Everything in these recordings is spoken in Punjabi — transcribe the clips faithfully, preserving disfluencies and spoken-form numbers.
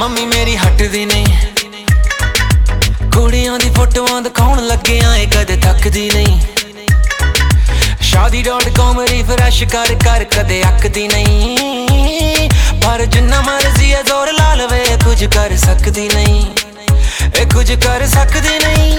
ਮੰਮੀ ਮੇਰੀ ਹਟਦੀ ਨਹੀਂ, ਕੁੜੀਆਂ ਦੀ ਫੋਟੋਆਂ ਦਿਖਾਉਣ ਲੱਗਿਆਂ ਏ ਕਦੇ ਥੱਕਦੀ ਨਹੀਂ। ਸ਼ਾਦੀ ਡਾਟ ਕਾਮ ਰਿਫਰੈਸ਼ ਕਰ ਕਰ ਕਦੇ ਅੱਕਦੀ ਨਹੀਂ, ਪਰ ਜਿੰਨਾ ਮਰਜ਼ੀ ਏ ਜ਼ੋਰ ਲਾ ਲਵੇ ਕੁਝ ਕਰ ਸਕਦੀ ਨਹੀਂ, ਇਹ ਕੁਝ ਕਰ ਸਕਦੀ ਨਹੀਂ।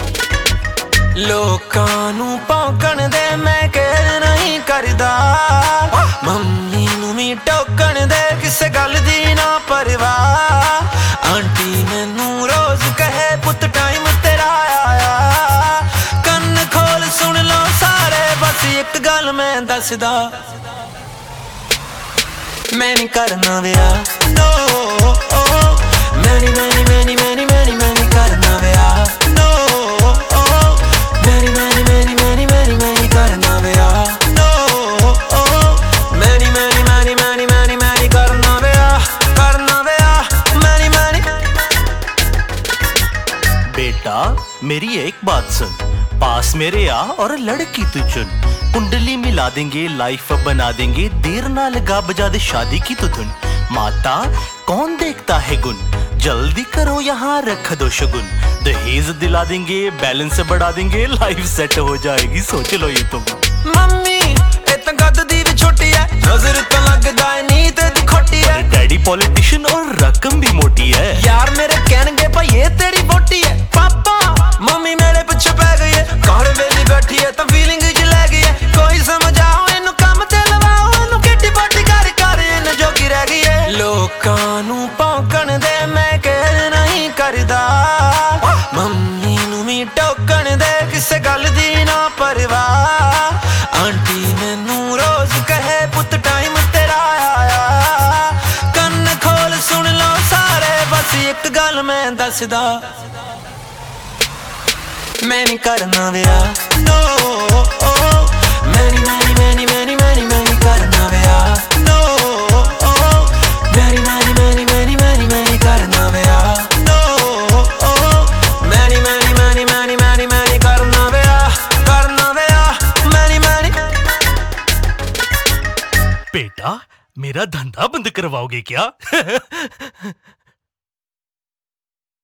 ਲੋਕਾਂ ਨੂੰ ਭੌਂਕਣ ਦੇ ਮੈਂ ਕਹਿ ਨਹੀਂ ਕਰਦਾ, ਮੰਮੀ ਨੂੰ ਵੀ ਟੋਕਣ ਦੇ ਕਿਸੇ ਗੱਲ ਦੀ ਨਾ ਪਰਵਾਹ। ਆਂਟੀ ਮੈਨੂੰ ਰੋਜ਼ ਕਹੇ ਪੁੱਤ ਟਾਈਮ ਤੇਰਾ ਆਇਆ, ਕੰਨ ਖੋਲ ਸੁਣ ਲੋ ਸਾਰੇ ਬਸ ਇੱਕ ਗੱਲ ਮੈਂ ਦੱਸਦਾ, ਮੈਂ ਨਹੀਂ ਕਰਨਾ ਵਿਆਹ, no ਮੈਂ ਨਹੀਂ ਮੈਂ ਨਹੀਂ ਮੈਂ ਨਹੀਂ ਮੈਂ ਨਹੀਂ ਮੈਂ ਨਹੀਂ ਮੈਂ ਨਹੀਂ ਕਰਨਾ ਵਿਆਹ, no ਮੈਂ ਨਹੀਂ ਮੈਂ ਨਹੀਂ ਮੈਂ ਨਹੀਂ ਮੈਂ ਨਹੀਂ ਮੈਂ ਨਹੀਂ ਮੈਂ ਨਹੀਂ ਕਰਨਾ ਵਿਆਹ, no ਮੈਂ ਨਹੀਂ ਮੈਂ ਨਹੀਂ ਮੈਂ ਨਹੀਂ ਮੈਂ ਨਹੀਂ ਮੈਂ ਨਹੀਂ ਮੈਂ ਨਹੀਂ ਕਰਨਾ ਵਿਆਹ, ਕਰਨਾ ਵਿਆਹ ਮੈਂ ਨਹੀਂ ਮੈਂ नहीं। बेटा मेरी एक बात सुन, पास मेरे आ और लड़की तू चुन, कुंडली मिला देंगे लाइफ बना देंगे, देर ना लगा बजा दे शादी की तू धुन। माता कौन देखता है गुन, जल्दी करो यहाँ रख दो शगुन, दहेज दिला देंगे बैलेंस बढ़ा देंगे, लाइफ सेट हो जाएगी सोच लो ये तुम। ਮੰਮੀ ਇਹ ਤਾਂ ਗੱਦ ਦੀ ਵੀ ਛੋਟੀ ਐ, ਨਜ਼ਰ ਤਾਂ ਲੱਗਦਾ ਏ ਨੀਤ ਦੀ ਖੋਟੀ ਐ। डैडी पॉलिटिशियन और रकम भी मोटी है, ਯਾਰ ਮੇਰੇ ਕਹਿਣਗੇ ਭਾਈ ਇਹ ਤੇਰੀ ਵੋਟੀ ਐ। ਪਾਪਾ ਮੰਮੀ ਮੇਰੇ ਪਿੱਛੇ ਪੈ ਗਈ ਐ, ਘਰ ਵੇਲੀ ਬੈਠੀ ਐ ਤਾਂ ਫੀਲਿੰਗ ਜ ਲੈ ਗਈ ਐ, ਕੋਈ ਸਮਝਾਓ ਇਹਨੂੰ ਕੰਮ ਤੇ ਲਵਾਓ, ਇਹਨੂੰ ਕਿੱਟੀ ਪਾਟੀ ਕਰ ਕਰ ਇਹਨੂੰ ਜੋਗੀ ਰਹਿ ਗਈ ਐ। ਲੋਕਾਂ ਨੂੰ ਭੌਂਕਣ ਦੇ ਮੈਂ ਕਹਿ ਨਹੀਂ ਕਰਦਾ, ਮੰਮੀ ਨੂੰ ਵੀ ਟੋਕਣ ਦੇ ਕਿਸੇ ਗੱਲ ਦੀ ਨਾ ਪਰਵਾਹ। ਆਂਟੀ ਮੈਨੂੰ ਰੋਜ਼ ਕਹੇ ਪੁੱਤ ਟਾਈਮ ਤੇਰਾ ਆਇਆ, ਕੰਨ ਖੋਲ ਸੁਣ ਲੋ ਸਾਰੇ ਬਸ ਇੱਕ ਗੱਲ ਮੈਂ ਦੱਸਦਾ, ਮੈਂ ਨਹੀਂ ਕਰਨਾ ਵਿਆਹ, no ਮੈਂ ਨਹੀਂ ਮੈਂ ਨਹੀਂ ਮੈਂ ਨਹੀਂ ਮੈਂ ਨਹੀਂ ਮੈਂ ਨਹੀਂ ਮੈਂ ਨਹੀਂ ਕਰਨਾ ਵਿਆਹ, no ਮੈਂ ਨਹੀਂ ਮੈਂ ਨਹੀਂ ਮੈਂ ਨਹੀਂ ਮੈਂ ਨਹੀਂ ਮੈਂ ਨਹੀਂ ਮੈਂ ਨਹੀਂ ਕਰਨਾ ਵਿਆਹ, no ਮੈਂ ਨਹੀਂ ਮੈਂ ਨਹੀਂ ਮੈਂ ਨਹੀਂ ਮੈਂ ਨਹੀਂ ਮੈਂ ਨਹੀਂ ਮੈਂ ਨਹੀਂ ਕਰਨਾ ਵਿਆਹ, ਕਰਨਾ ਵਿਆਹ ਮੈਂ ਨਹੀਂ ਮੈਂ ਨਹੀਂ। बेटा मेरा धंधा बंद करवाओगे क्या?